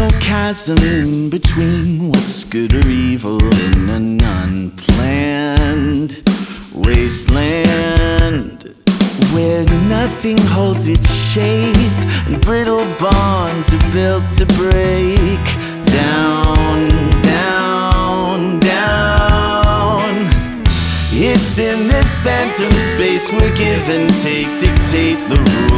no chasm in between what's good or evil in an unplanned wasteland where nothing holds its shape and brittle bonds are built to break down, down, down. It's in this phantom space where give and take dictate the rules.